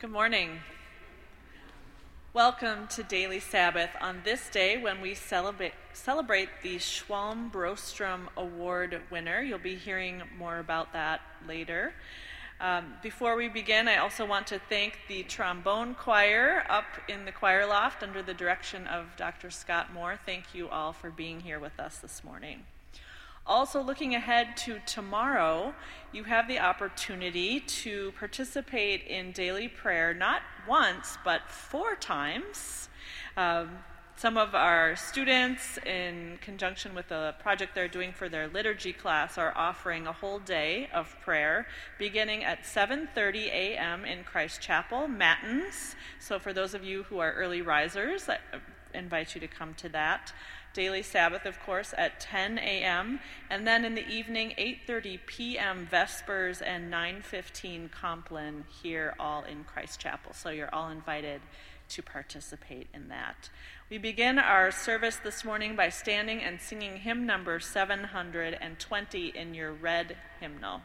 Good morning. Welcome to Daily Sabbath on this day when we celebrate the Schwalm Brostrom Award winner. You'll be hearing more about that later. Before we begin, I also want to thank the trombone choir up in the choir loft under the direction of Dr. Scott Moore. Thank you all for being here with us this morning. Also, looking ahead to tomorrow, you have the opportunity to participate in daily prayer, not once, but 4 times. Some of our students, in conjunction with the project they're doing for their liturgy class, are offering a whole day of prayer, beginning at 7:30 a.m. in Christ Chapel, Matins. So for those of you who are early risers, I invite you to come to that. Daily Sabbath, of course, at 10 a.m., and then in the evening, 8:30 p.m. Vespers and 9:15 Compline here all in Christ Chapel. So you're all invited to participate in that. We begin our service this morning by standing and singing hymn number 720 in your red hymnal.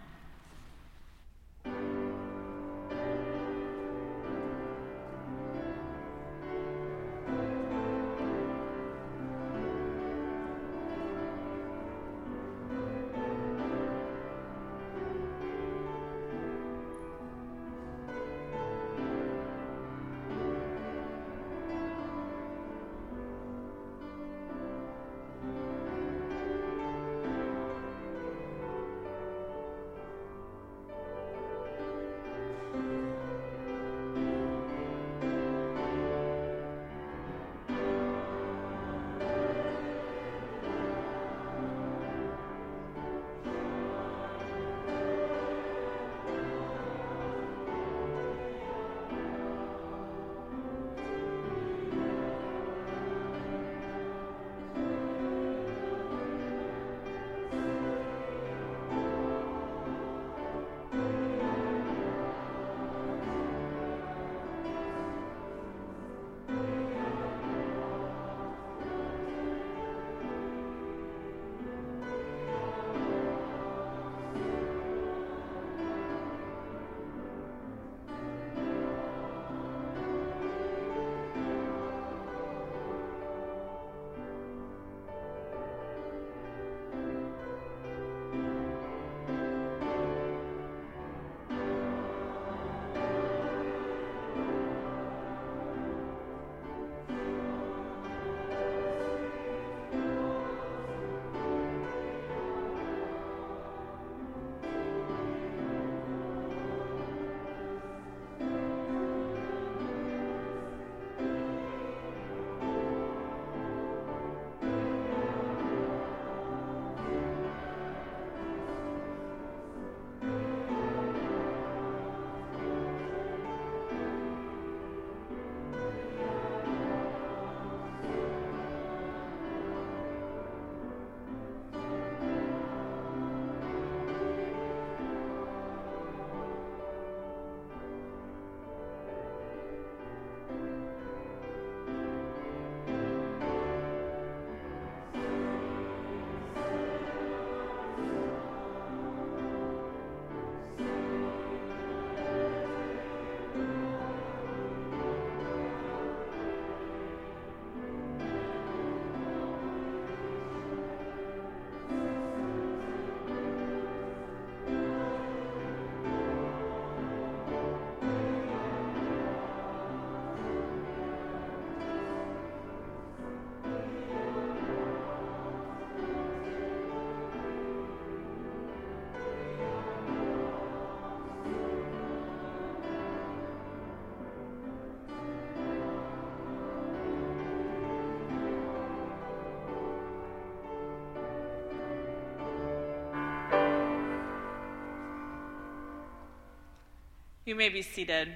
You may be seated.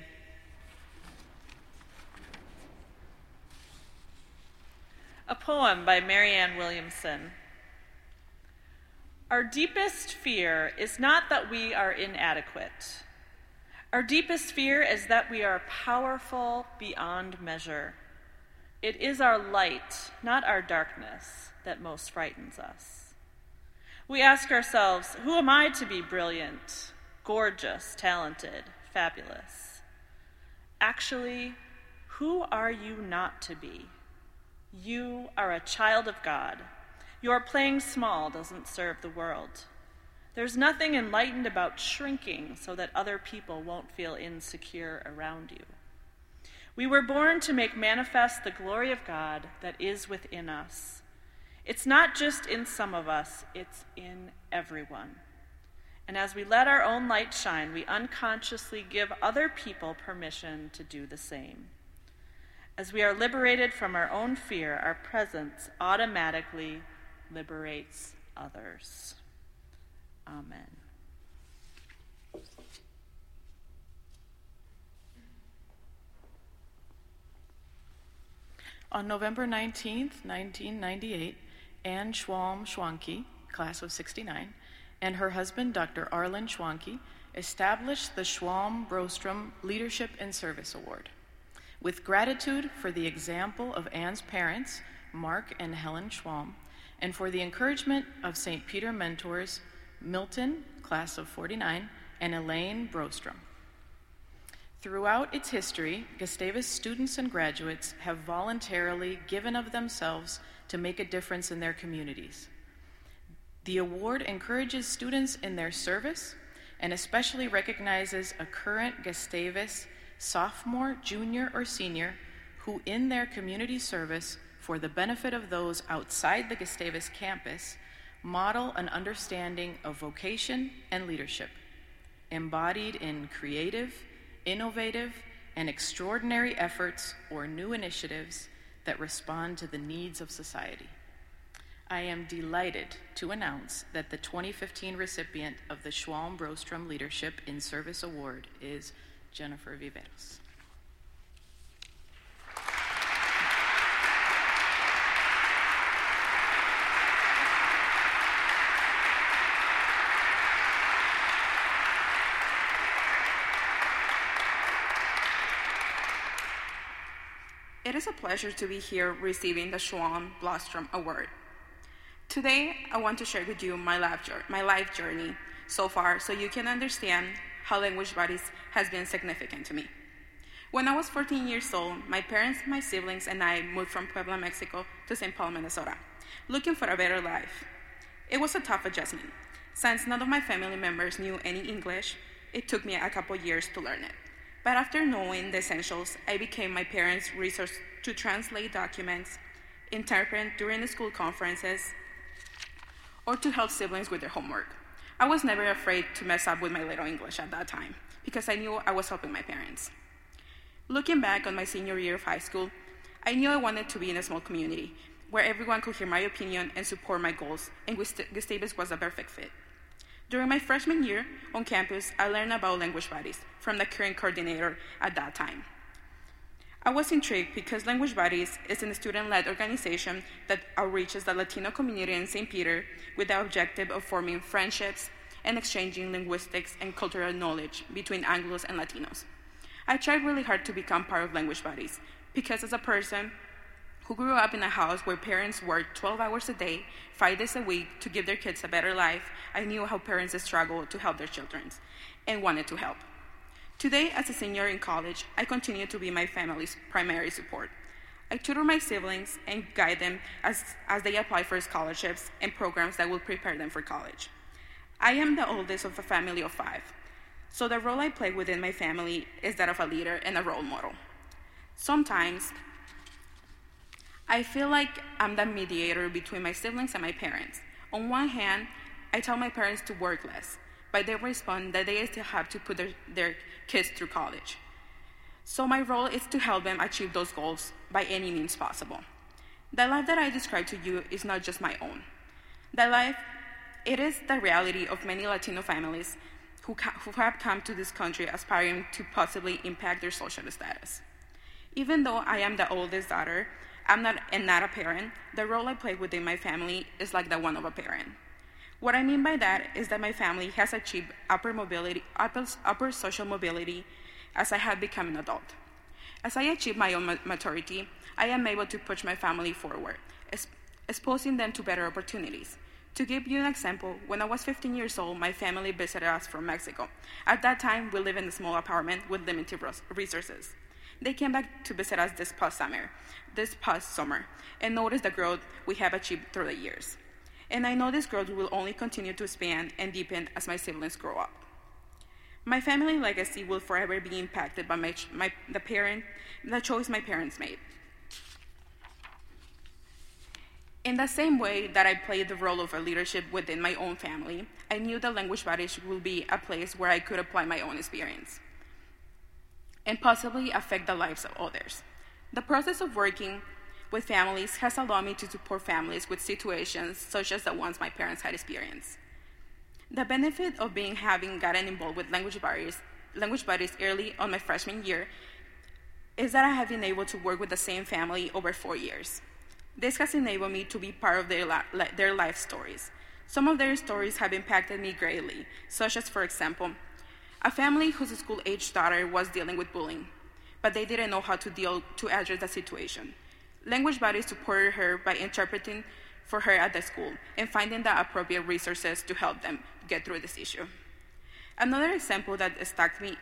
A poem by Marianne Williamson. Our deepest fear is not that we are inadequate. Our deepest fear is that we are powerful beyond measure. It is our light, not our darkness, that most frightens us. We ask ourselves, who am I to be brilliant, gorgeous, talented, fabulous? Actually, who are you not to be? You are a child of God. Your playing small doesn't serve the world. There's nothing enlightened about shrinking so that other people won't feel insecure around you. We were born to make manifest the glory of God that is within us. It's not just in some of us, it's in everyone. And as we let our own light shine, we unconsciously give other people permission to do the same. As we are liberated from our own fear, our presence automatically liberates others. Amen. On November 19th, 1998, Anne Schwalm-Schwanke, class of '69, and her husband, Dr. Arlen Schwanke, established the Schwalm-Brostrom Leadership and Service Award. With gratitude for the example of Anne's parents, Mark and Helen Schwalm, and for the encouragement of St. Peter mentors, Milton, class of '49, and Elaine Brostrom. Throughout its history, Gustavus students and graduates have voluntarily given of themselves to make a difference in their communities. The award encourages students in their service and especially recognizes a current Gustavus sophomore, junior, or senior who in their community service for the benefit of those outside the Gustavus campus model an understanding of vocation and leadership, embodied in creative, innovative, and extraordinary efforts or new initiatives that respond to the needs of society. I am delighted to announce that the 2015 recipient of the Schwalm-Brostrom Leadership in Service Award is Jennifer Viveros. It is a pleasure to be here receiving the Schwalm-Brostrom Award. Today, I want to share with you my life journey so far so you can understand how Language Buddies has been significant to me. When I was 14 years old, my parents, my siblings, and I moved from Puebla, Mexico to St. Paul, Minnesota, looking for a better life. It was a tough adjustment. Since none of my family members knew any English, it took me a couple years to learn it. But after knowing the essentials, I became my parents' resource to translate documents, interpret during the school conferences, or to help siblings with their homework. I was never afraid to mess up with my little English at that time because I knew I was helping my parents. Looking back on my senior year of high school, I knew I wanted to be in a small community where everyone could hear my opinion and support my goals, and Gustavus was a perfect fit. During my freshman year on campus, I learned about Language Buddies from the current coordinator at that time. I was intrigued because Language Buddies is a student-led organization that outreaches the Latino community in St. Peter with the objective of forming friendships and exchanging linguistics and cultural knowledge between Anglos and Latinos. I tried really hard to become part of Language Buddies because as a person who grew up in a house where parents worked 12 hours a day, 5 days a week to give their kids a better life, I knew how parents struggle to help their children and wanted to help. Today, as a senior in college, I continue to be my family's primary support. I tutor my siblings and guide them as they apply for scholarships and programs that will prepare them for college. I am the oldest of a family of 5, so the role I play within my family is that of a leader and a role model. Sometimes, I feel like I'm the mediator between my siblings and my parents. On one hand, I tell my parents to work less, but they respond that they still have to put their kids through college. So my role is to help them achieve those goals by any means possible. The life that I describe to you is not just my own. It is the reality of many Latino families who have come to this country aspiring to possibly impact their social status. Even though I am the oldest daughter, I'm not a parent, the role I play within my family is like the one of a parent. What I mean by that is that my family has achieved upper social mobility as I have become an adult. As I achieve my own maturity, I am able to push my family forward, exposing them to better opportunities. To give you an example, when I was 15 years old, my family visited us from Mexico. At that time, we lived in a small apartment with limited resources. They came back to visit us this past summer, and noticed the growth we have achieved through the years. And I know this growth will only continue to expand and deepen as my siblings grow up. My family legacy will forever be impacted by the choice my parents made. In the same way that I played the role of a leadership within my own family, I knew that Language Buddies will be a place where I could apply my own experience and possibly affect the lives of others. The process of working with families has allowed me to support families with situations such as the ones my parents had experienced. The benefit of having gotten involved with Language Buddies early on my freshman year is that I have been able to work with the same family over 4 years. This has enabled me to be part of their life stories. Some of their stories have impacted me greatly, such as, for example, a family whose school-aged daughter was dealing with bullying, but they didn't know how to address the situation. Language Buddies supported her by interpreting for her at the school and finding the appropriate resources to help them get through this issue. Another example that stuck me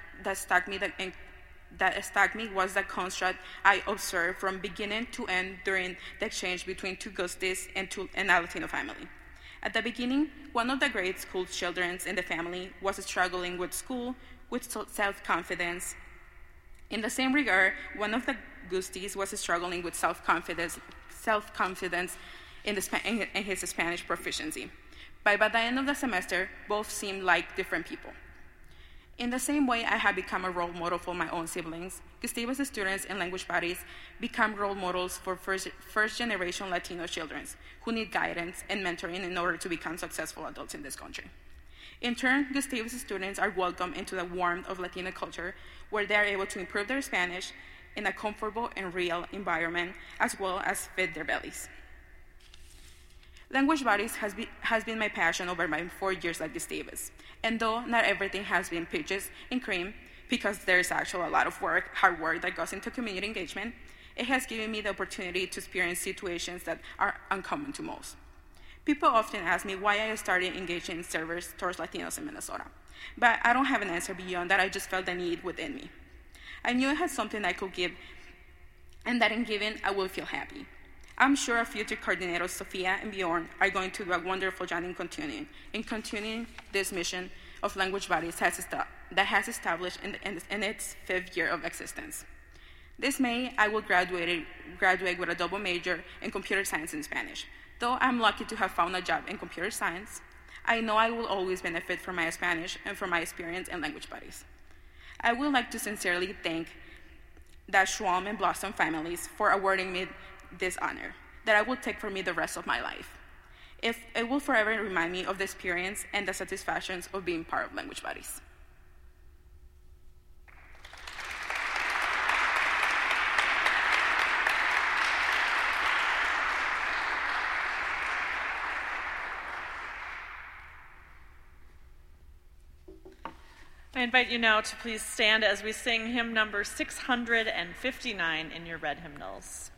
was the construct I observed from beginning to end during the exchange between two Gustis and a Latino family. At the beginning, one of the grade school children in the family was struggling with school, with self-confidence. In the same regard, one of the Gustis was struggling with self-confidence in his Spanish proficiency. But by the end of the semester, both seemed like different people. In the same way I have become a role model for my own siblings, Gustavus students and Language Buddies become role models for first-generation Latino children who need guidance and mentoring in order to become successful adults in this country. In turn, Gustavus students are welcomed into the warmth of Latino culture, where they are able to improve their Spanish in a comfortable and real environment, as well as feed their bellies. Language Buddies has been my passion over my 4 years at Gustavus. And though not everything has been peaches and cream, because there's actually a lot of hard work that goes into community engagement, it has given me the opportunity to experience situations that are uncommon to most. People often ask me why I started engaging in service towards Latinos in Minnesota, but I don't have an answer beyond that. I just felt the need within me. I knew I had something I could give, and that in giving, I will feel happy. I'm sure our future coordinators, Sophia and Bjorn, are going to do a wonderful job in continuing this mission of Language Buddies that has established in its 5th year of existence. This May, I will graduate with a double major in computer science and Spanish. Though I'm lucky to have found a job in computer science, I know I will always benefit from my Spanish and from my experience in Language Buddies. I would like to sincerely thank the Schwalm and Blossom families for awarding me this honor that I will take for me the rest of my life. It will forever remind me of the experience and the satisfactions of being part of Language Buddies. I invite you now to please stand as we sing hymn number 659 in your red hymnals.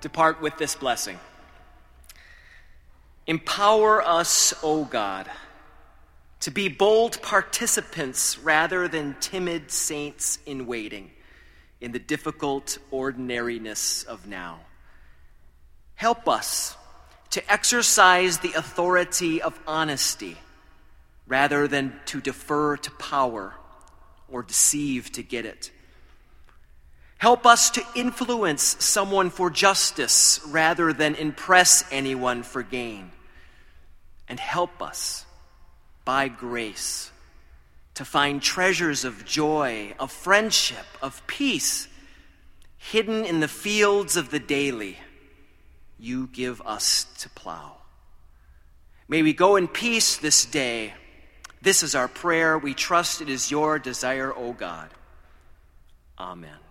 depart with this blessing. Empower us, O God, to be bold participants rather than timid saints in waiting in the difficult ordinariness of now. Help us to exercise the authority of honesty rather than to defer to power or deceive to get it. Help us to influence someone for justice rather than impress anyone for gain. And help us, by grace, to find treasures of joy, of friendship, of peace, hidden in the fields of the daily you give us to plow. May we go in peace this day. This is our prayer. We trust it is your desire, O God. Amen.